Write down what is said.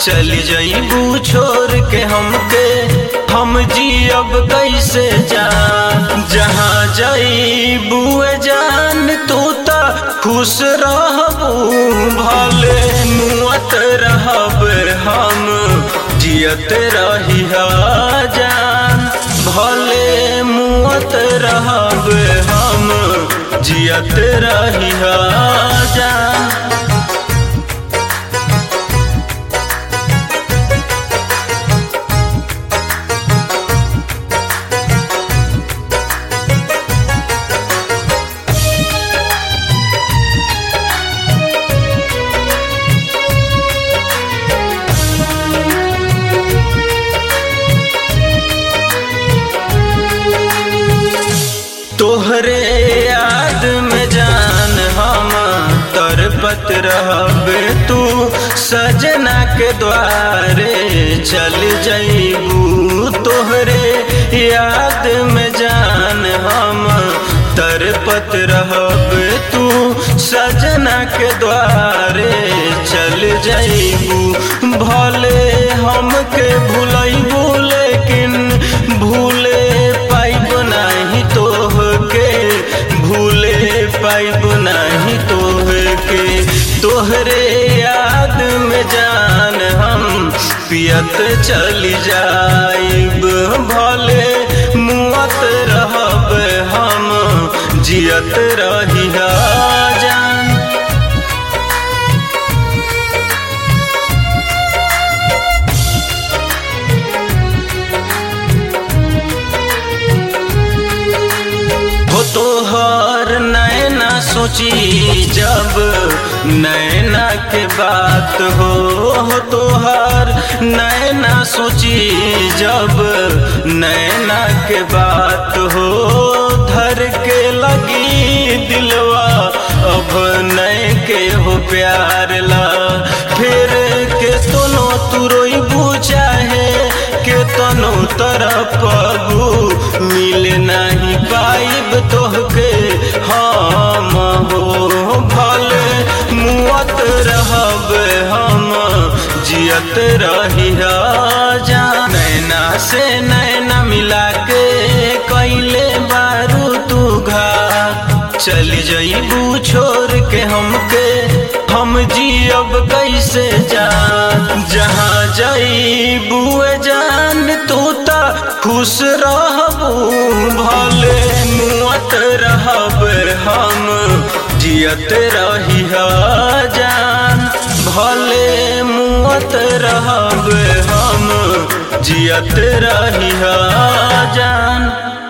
चली जईबू छोड़ के हमके, हम जियब कैसे जान। जहाँ जईबू जान तू ता खुश रहबू, भले मुअत रहब हम जियत रही जान। भले मुअत रहब हम जियत रही जान। तोहरे याद में जान हम तरपत रहबे, तू सजना के द्वारे चल जईबू। तोहरे याद में जान हम तरपत रहबे, तू सजना के द्वारे चल जईबू। भले हमके भूलैबू लेकिन भूले पाइब नहीं तोहके, भूले पाइब नहीं तोहके। तोहरे याद में जान हम पियत चली जाइब, भले मुअत रहब हम जियत रही जान। तोहर नैना सोची जब नैना के बात हो, तोहर नैना सोची जब नैना के बात हो। धर के लगी दिलवा अब नए के हो प्यार ला, फिर के तनो तू रोइबू चाहे के तनो तरपबू, मिल नहीं पाइब तोहके हम हो। भले मुअत रहब हम जियत रही जान। नैना से नैना मिला के कैले बारू तू घात, चली जईबू छोड़ के हमके, हम जियब कैसे जान। जहाँ जईबू जान तू ता खुश रहबू, भले मुअत रहब हम जियत रही जान। भले मुअत रहब हम जियत रही जान।